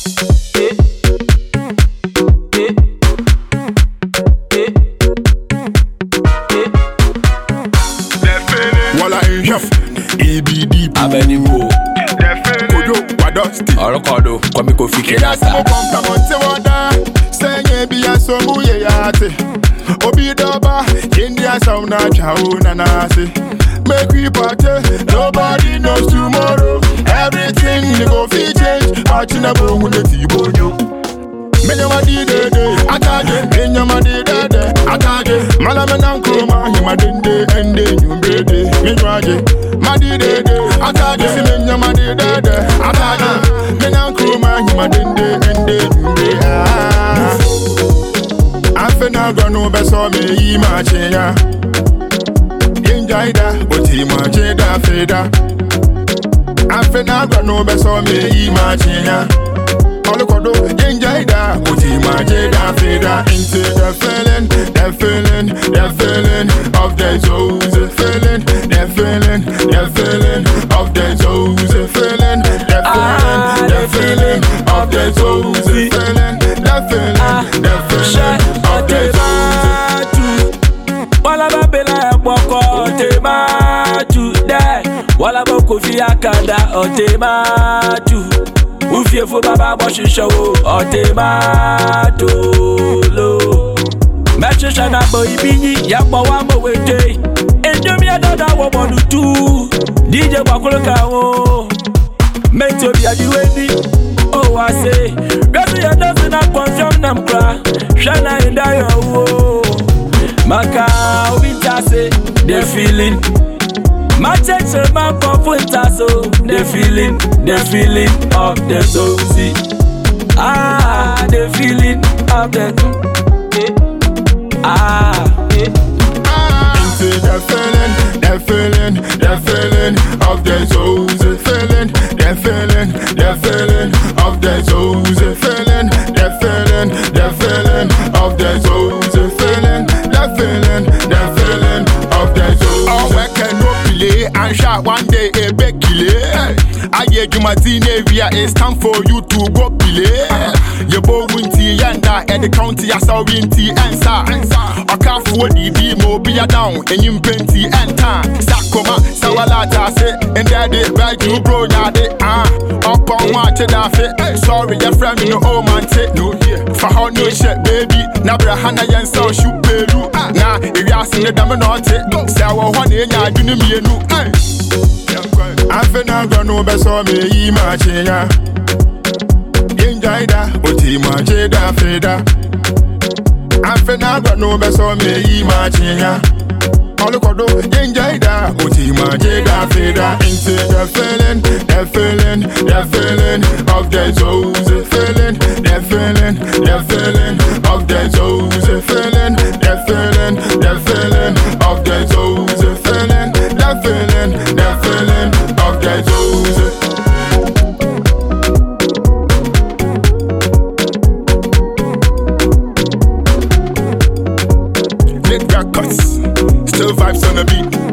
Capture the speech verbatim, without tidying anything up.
A B D Abenigo Kodo Wadosti Orokodo Kwame Kofi Kenyatta Mo komplamonte wada Senye biya somu ye yate Obi doba India sauna chao nanase Make we party Nobody knows tomorrow Everything they go fi change Achina bo hunde tibo nyo Menyama di de de Atage Menyama di de de Atage Malame nankroma Hima dende Ende nyumbrede Minwaje Madi de de Atage Si menyama di de de Atage Menankroma Hima dende Ende nyumbrede Afe na gano beso me Yima chenya Yenjaida Oti ma cheda feda Afe na gano beso me Yima chenya Olukodo, Yenjaida, Uti Majeda Feda into the feeling, the feeling, the feeling of the souls, the feeling, the feeling, the feeling of the souls, the feeling, the feeling, the feeling of the souls, the feeling, the feeling, the feeling of the souls. Wala babela boko tematu dai, wala boko fi akada otematu. Ufiefu baba boshi show otemato lo Mechisha na boy bini yakwa wambo wete Enjomi adada wabonu tu D J wakuluka wo Mento biya diweni Oh I say Gasi ya dosi na confirm na mkra Shana inda yo wo Maka winter say The feeling My church and my comforter, so the feeling, the feeling of the soul. Ah, the feeling of the ah, into the feeling, the feeling, the feeling of the soul. The feeling, the feeling, the feeling of the soul. The feeling, the feeling, the feeling of the soul. The feeling, the feeling, the feeling of the soul. Oh, we cannot and shot one day a big killer. I hear you Martine via it's time for you to go play. You bow winty yanda at the county as our winty answer. I can't afford the demo be a down and you penty enter. Sakoma, Sawalata say, and daddy right you bro yade. Ah, up on watch it off it. Sorry, your friend, you know, oh man, take no here. For how no shit, baby. Nabra Hana Yan so shoot Peru. Nah, if you ask me, the damn not it. Sawa one in ya, do me a new. Afe na gano beso me Yima chenya Yenjaida Uti majeda feda Afe na gano beso me Yima chenya Olukodo Yenjaida Uti majeda feda into the feeling, the feeling, the feeling of the souls, the feeling, the feeling, the feeling of the souls, the feeling, the feeling, the feeling of the souls, the feeling, the feeling, the feeling of the souls. Lit records, still vibes on the beat.